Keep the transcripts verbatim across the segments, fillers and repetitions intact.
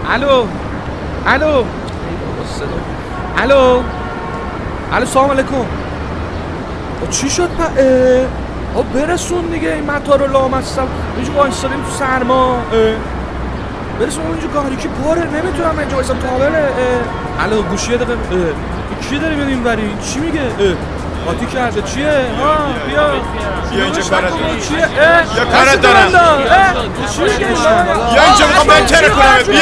الو الو الو الو سلام علیکم. چی شد پا؟ ها برسون دیگه این متا رو لامصب اینجا وایسادیم تو سرما. برسون اونجا گاریکی پاره نمیتونم اینجا وایسم تابله. الو گوشیه دقیقه کی داری بدیم بری؟ چی میگه؟ قاطی کرده چیه؟ ها بیا بیا اینجا کارت دارم. چیه؟ یا کارت دارم. چی میگه؟ یا اینجا میخوام بنتره کنم. بیا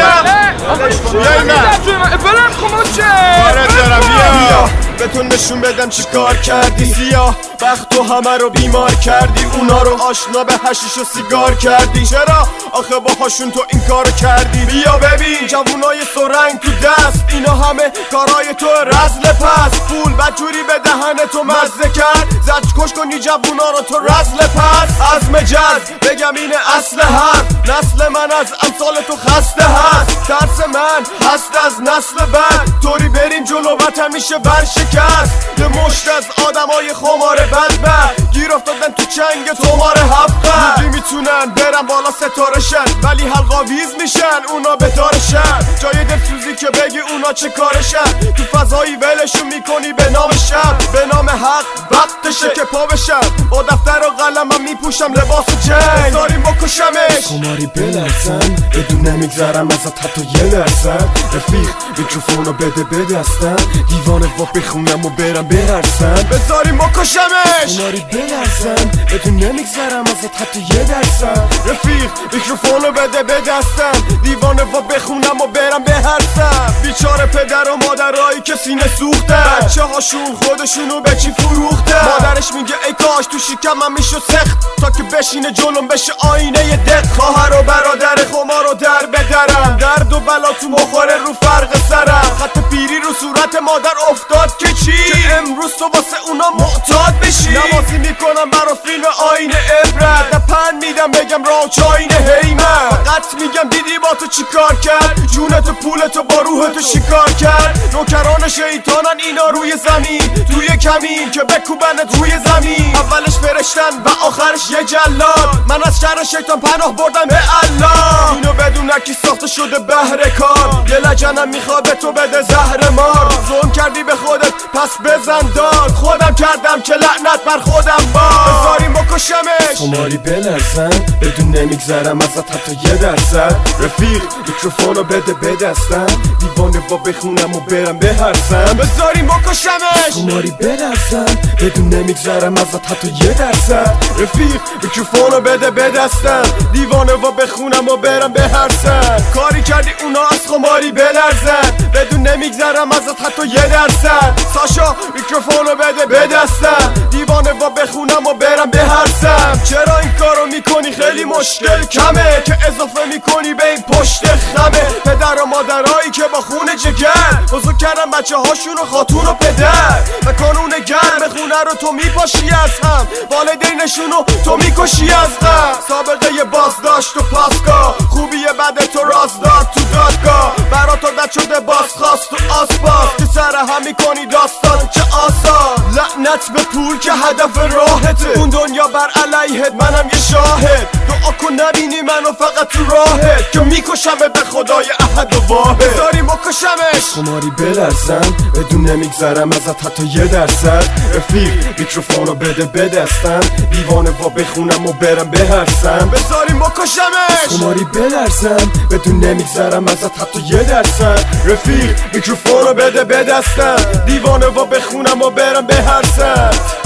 بیا اینا بلم کماچه کارت دارم. بیا به تو نشون بدم چی کار کردی. سیاه بخت تو همه رو بیمار کردی. اونا رو آشنا به حشیش و سیگار کردی. چرا آخه باهاشون تو این کارو کردی؟ بیا ببین جوونای سرنگ تو دست، اینا همه کارای تو رزل پس. پول بجوری به دهن تو مزه کرد، زج کش کنی جوونا رو تو رزل پس. از مجز بگم اینه اصل حرف، نسل من از امثال تو خسته هست. ترس من هست از نسل بعد، طوری بریم جلو وطن میشه برشکست. یه مشت از آدمای خمار بدبخت گیر افتادن تو چنگ تومار هفت. میگی میتونن برن بالا ستارشن ولی حلقا ویز میشن اونا به دارشن. جای دلسوزی که بگی اونا چه کارشن، تو فضایی ولشون میکنی به نام شب. به نام حق وقتشه که پا بشم، با دفتر و قلمم میپوشم لباس جنگ. بذاریم بکشمش خماری بلرزن بدون نمیگذرم ازت حتی یه درصد. رفیق میکروفونو بده بدستم، دیوانه و بخونم و برم برسم. بذاریم بکشمش خماری بلرزن بدون نمیگذرم ازت حتی یه درصد. رفیق میکروفونو بده بدستم، دیوانه و بخونم و برم بهرسم. بیچاره پدر و مادرایی که سینه سوختن، بچه هاشون خودشونو به چی فروختن. مادرش میگه ای کاش تو شکمم میشد سخت، تا که بشینه جلوم بشه آینه دق. خواهر و برادر خمار و در بدرم، درد و بلا تو مخوره رو فرق سرم. خط پیری رو صورت مادر افتاد که چی؟ که امروز تو واسه اونا معتاد بشی. نمازی میکنم برا فیلم آینه عبرت، نه پن میدم بگم راه چاینه هیمن. فقط میگم دیدی با تو چی کار کرد، جونت و پولتو با روح تو شکار کرد. نوکران شیطانن اینا روی زمین، توی کمین که بکوبنت روی زمین. اولش فرشتن و آخرش یه جلاد، من از شر شیطان پناه بردم به الله. اینو بدون کی ساخته شده بهر کار، یه لجنم میخواد به تو بده زهر مار. ظلم کردی به خودت پس بزن داد، خودم کردم که لعنت بر خودم باد. بذاریم بکشمش خماری بلرزن بدون نمیگذرم ازت حتی یه درصد. رفیق میکروفونو بده بدستم، دیوانه با بخونم و برم بهرسم. بذاریم بکشمش خماری بلرزن بدون نمیگذرم ازت حتی یه درصد. رفیق میکروفونو بده بدستم، دیوانه و بخونم و برم بهرسم. کاری کردی اونا از خماری بلرزن، بدون نمیگذرم ازت حتی یه درصد. ساشا میکروفونو بده بدستم، دیوانه و بخونم و برم بهرسم. چرا این کارو میکنی؟ خیلی مشکل کمه که اضافه میکنی به این پشت خمه. پدر و مادرایی که با خون جگر بزرگ کردن بچه هاشون و خاتون و پدر، و کانون گرم خونه رو تو میپاشی از هم، والدینشون رو تو میکشی از غم. سابقه بازداشت و پاسگاه، خوبی بد تو راست داد تو دادگاه. برا تو دد شده باز خواست تو آسپاس، که سر هم میکنی داستان چه آسان. لعنت به پول که هدف راهته، اون دنیا بر علیهت منم یه شاهد. دعا کن نبینی منو فقط تو راهت، که میکشم به خدای احد و واحد. بذاریم بکشمش خماری بلرزن بدون نمیگذرم ازت حتی یه درصد. رفیق میکروفونو بده بدستم، دیوانه و بخونم و برم بهرسم. بذاریم بکشمش خماری بلرزن بدون نمیگذرم ازت حتی یه درصد. رفیق میکروفونو بده بدستم، دیوانه و بخونم و برم بهرسم.